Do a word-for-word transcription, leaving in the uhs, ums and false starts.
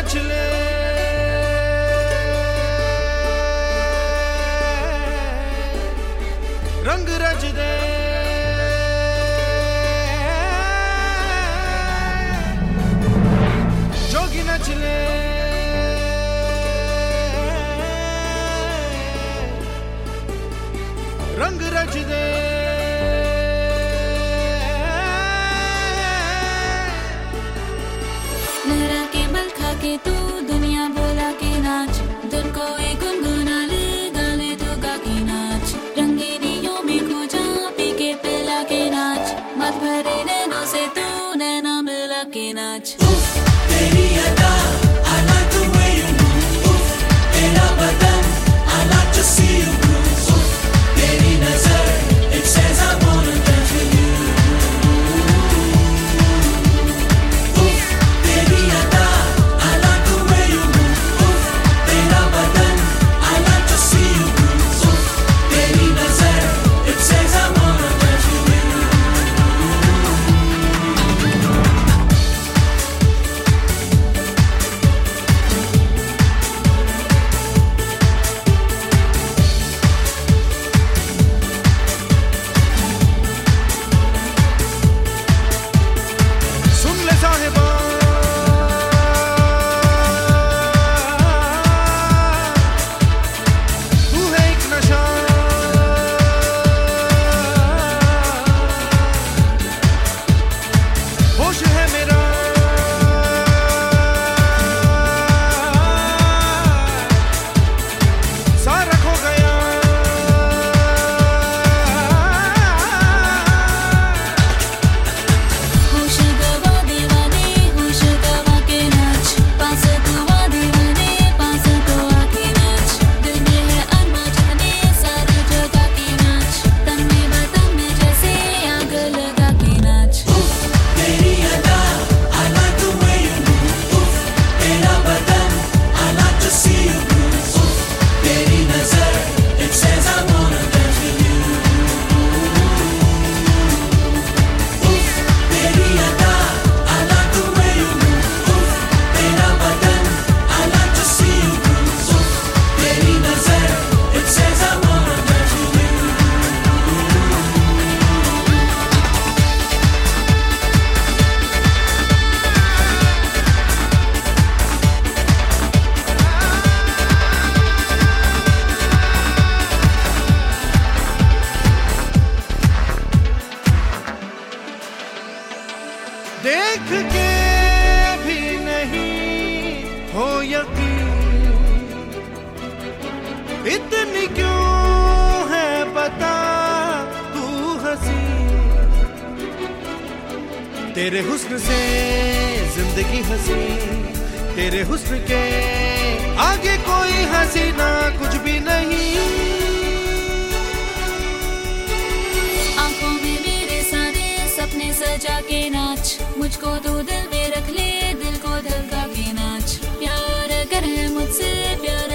नच ले रंग रच दे जोगी नच ले रंग रच दे लहरा के बल खा के तू दुनिया बोला के नाच धुन को एक गुनगुना ले गाले तो गा के नाच रंगीनियों में खो जा पी के पिला के नाच मत भरे नैनों से तू नैना मिला के नाच तेरी अदा I like the way you move उफ, तेरा बदन I like to see you move उफ, तेरी नजर it says I wanna dance with you उफ, तेरी अदा I like the way you move उफ, तेरा बदन I like to see you move उफ, तेरी नजर it says I wanna dance with you सुन ले साहिबा तू है एक नशा होश है मेरा सारा खो गया होश गवा दीवाने होश गवा के नाच पास तू आ दीवाने पास तो आके नाच दिल में है अरमा जाने सारी जगह के नाच तन में बदन में जैसे आग लगा के नाच तेरी अदा I like the way you move उफ, तेरा बदन I like to see you move उफ, तेरी नजर it says I wanna dance with you उफ, तेरी अदा I like the way you move उफ, तेरा बदन I like to see you move उफ, तेरी नजर it says I wanna dance with you देख के भी नहीं हो यकीन इतनी क्यों है बता तू हंसी तेरे हुस्न से जिंदगी हंसी तेरे हुस्न के आगे कोई हसीना कुछ भी नहीं आंखों में मेरे सारे सपने सजा के नाच मुझको तो दिल में रख ले दिल को धड़का के नाच प्यार कर है मुझसे प्यार